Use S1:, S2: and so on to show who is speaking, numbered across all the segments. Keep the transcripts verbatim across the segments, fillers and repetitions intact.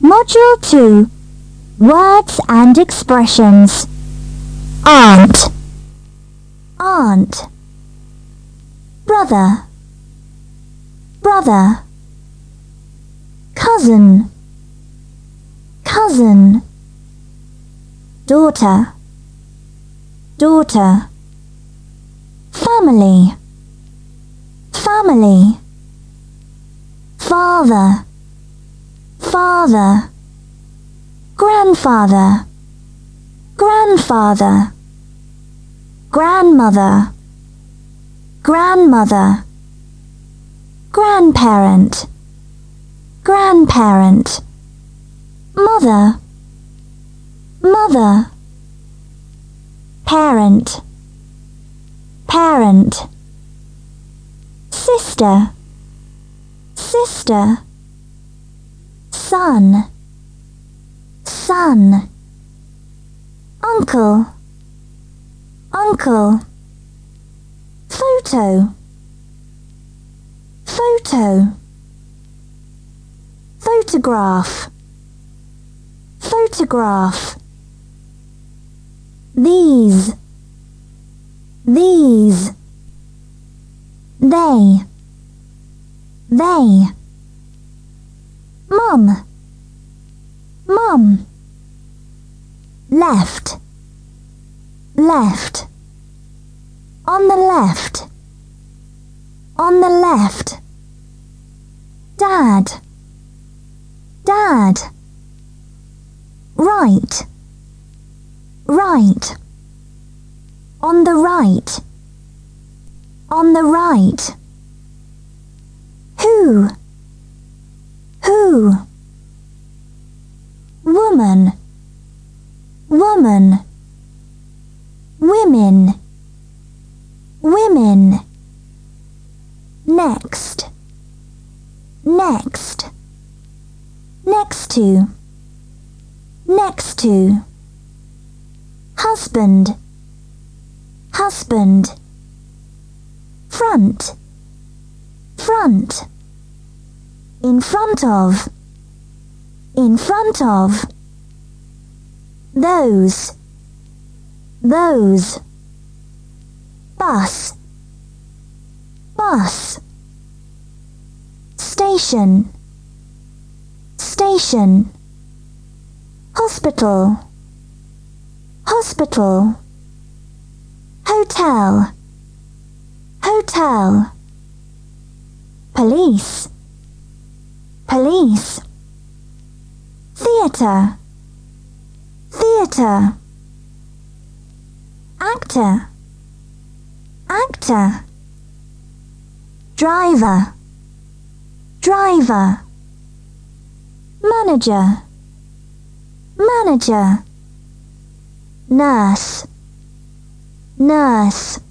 S1: Module two. Words and expressions. Aunt. Aunt. Brother. Brother. Cousin. Cousin. Daughter. Daughter. Family. Family. Father. Father. Grandfather. Grandfather. Grandmother. Grandmother. Grandparent. Grandparent. Mother. Mother. Parent. Parent. Sister. Sister. Son. Son. Uncle. Uncle. Photo. Photo. Photograph. Photograph. These. These. They. They. Mum. Mum. Left. Left. On the left. On the left. Dad. Dad. Right. Right. On the right. On the right. Who? Who? Woman. Woman. Women. Women. Next. Next. Next to. Next to. Husband. Husband. Front. Front. In front of. In front of. Those. Those. Bus. Bus. Station. Station. Hospital. Hospital. Hotel. Hotel. Police. Police. Theatre. Theatre. Actor. Actor. Driver. Driver. Manager. Manager. Nurse. Nurse.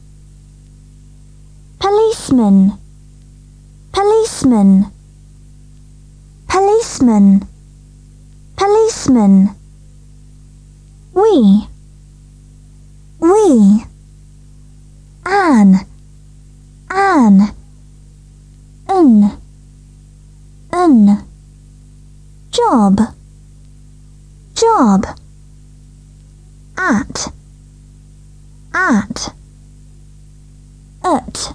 S1: Policeman. Policeman. Policeman. Policeman. We. We. Anne. Anne. Un. Un. Job. Job. At. At. Ut.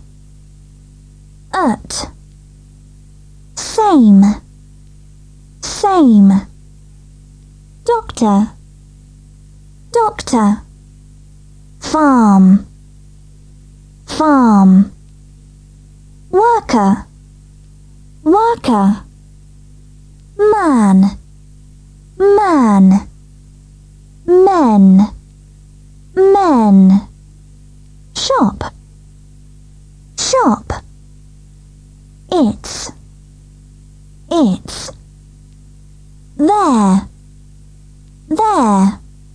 S1: Ut. Same. Same. Doctor. Doctor. Farm. Farm. Worker. Worker. Man. Man. Men. Men. Shop. Shop. It's. It's.